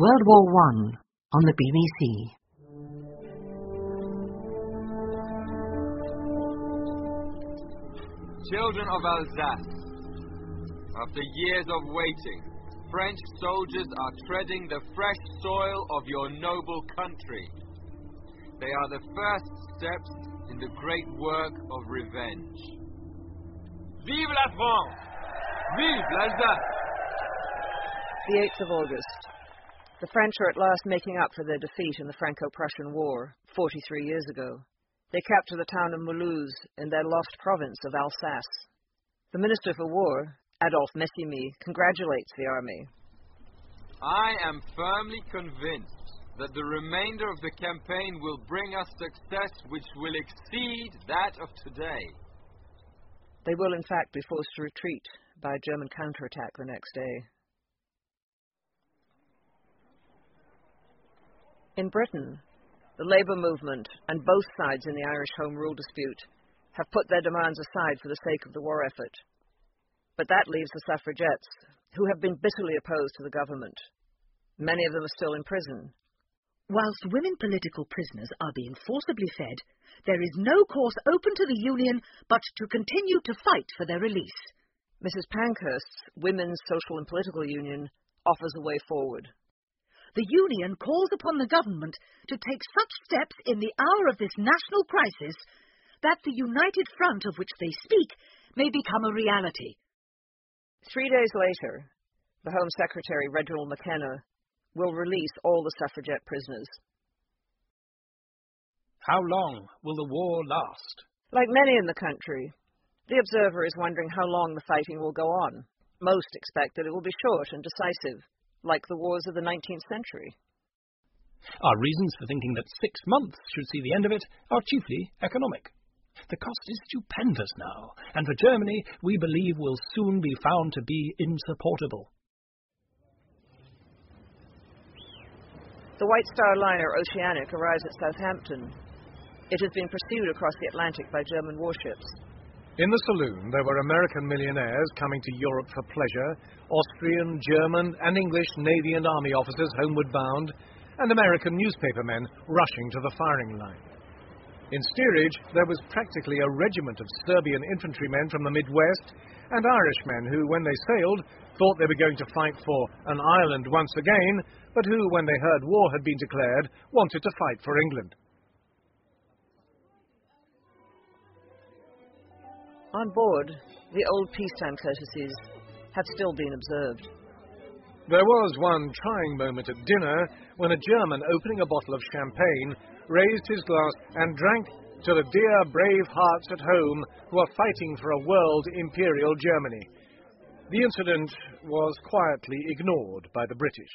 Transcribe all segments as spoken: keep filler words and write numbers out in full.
World War One on the B B C. Children of Alsace, after years of waiting, French soldiers are treading the fresh soil of your noble country. They are the first steps in the great work of revenge. Vive la France! Vive l'Alsace! The eighth of August. The French are at last making up for their defeat in the Franco-Prussian War, forty-three years ago. They capture the town of Mulhouse in their lost province of Alsace. The Minister for War, Adolphe Messimy, congratulates the army. I am firmly convinced that the remainder of the campaign will bring us success which will exceed that of today. They will, in fact, be forced to retreat by a German counterattack the next day. In Britain, the Labour movement and both sides in the Irish Home Rule dispute have put their demands aside for the sake of the war effort. But that leaves the suffragettes, who have been bitterly opposed to the government. Many of them are still in prison. Whilst women political prisoners are being forcibly fed, there is no course open to the Union but to continue to fight for their release. Missus Pankhurst's Women's Social and Political Union offers a way forward. The Union calls upon the government to take such steps in the hour of this national crisis that the united front of which they speak may become a reality. Three days later, the Home Secretary, Reginald McKenna, will release all the suffragette prisoners. How long will the war last? Like many in the country, the observer is wondering how long the fighting will go on. Most expect that it will be short and decisive, like the wars of the nineteenth century. Our reasons for thinking that six months should see the end of it are chiefly economic. The cost is stupendous now, and for Germany, we believe will soon be found to be insupportable. The White Star liner Oceanic arrives at Southampton. It has been pursued across the Atlantic by German warships. In the saloon, there were American millionaires coming to Europe for pleasure, Austrian, German, and English Navy and Army officers homeward bound, and American newspapermen rushing to the firing line. In steerage, there was practically a regiment of Serbian infantrymen from the Midwest and Irishmen who, when they sailed, thought they were going to fight for an island once again, but who, when they heard war had been declared, wanted to fight for England. On board, the old peacetime courtesies have still been observed. There was one trying moment at dinner when a German, opening a bottle of champagne, raised his glass and drank to the dear, brave hearts at home who are fighting for a world imperial Germany. The incident was quietly ignored by the British.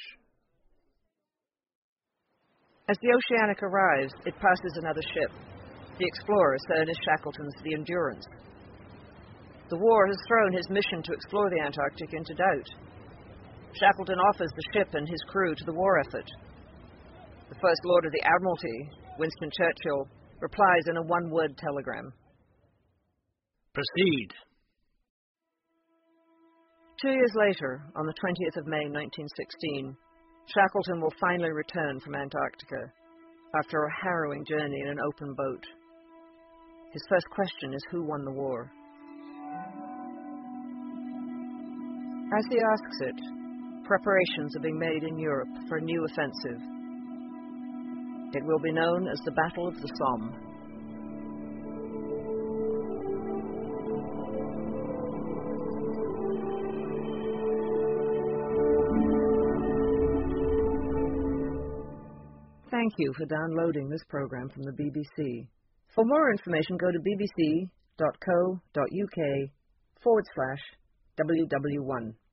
As the Oceanic arrives, it passes another ship, the explorer Sir Ernest Shackleton's The Endurance. The war has thrown his mission to explore the Antarctic into doubt. Shackleton offers the ship and his crew to the war effort. The First Lord of the Admiralty, Winston Churchill, replies in a one-word telegram. Proceed. Two years later, on the twentieth of May nineteen sixteen, Shackleton will finally return from Antarctica after a harrowing journey in an open boat. His first question is who won the war? As he asks it, preparations are being made in Europe for a new offensive. It will be known as the Battle of the Somme. Thank you for downloading this program from the B B C. For more information, go to bbc.co.uk forward slash W W one.